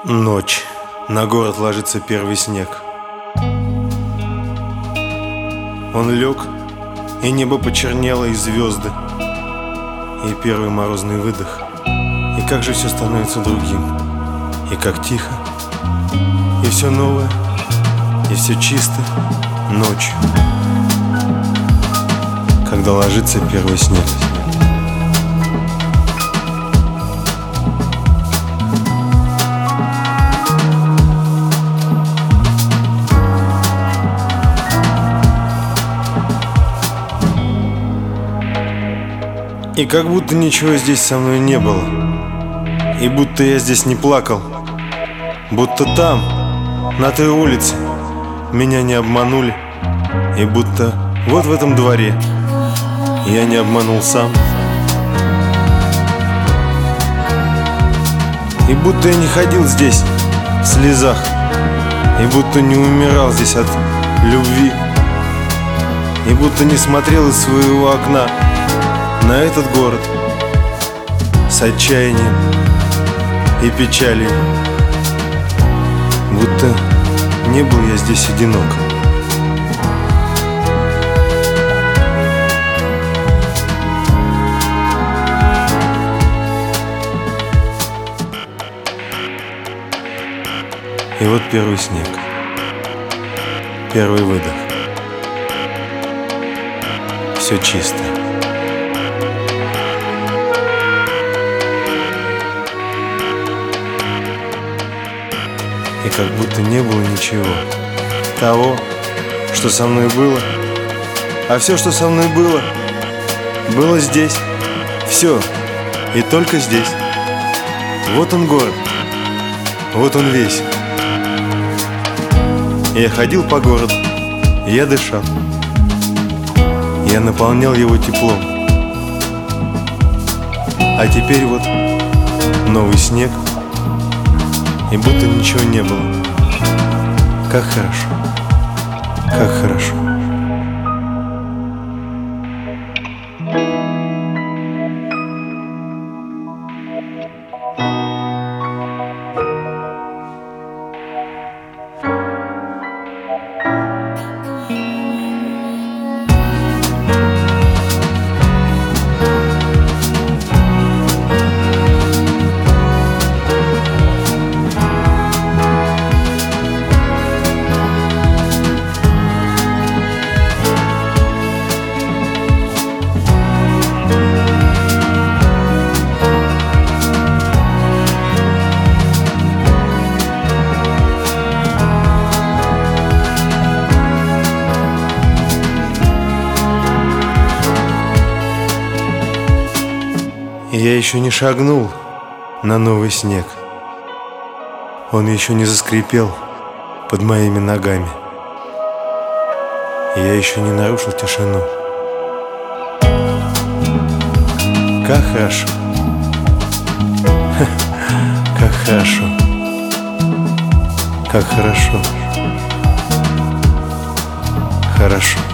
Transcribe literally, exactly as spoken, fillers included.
Ночь. На город ложится первый снег. Он лег, и небо почернело, и звезды, и первый морозный выдох. И как же все становится другим, и как тихо, и все новое, и все чисто ночью, когда ложится первый снег. И как будто ничего здесь со мной не было, и будто я здесь не плакал, будто там, на той улице, меня не обманули, и будто вот в этом дворе я не обманул сам, и будто я не ходил здесь в слезах, и будто не умирал здесь от любви, и будто не смотрел из своего окна на этот город с отчаянием и печалью, будто не был я здесь одинок. И вот первый снег, первый выдох. Все чисто. И как будто не было ничего того, что со мной было. А все, что со мной было, было здесь. Все. И только здесь. Вот он город. Вот он весь. Я ходил по городу. Я дышал. Я наполнял его теплом. А теперь вот новый снег. И будто ничего не было. Как хорошо. Как хорошо. Я еще не шагнул на новый снег. Он еще не заскрипел под моими ногами. Я еще не нарушил тишину. Как хорошо. Как хорошо. Как хорошо. Хорошо.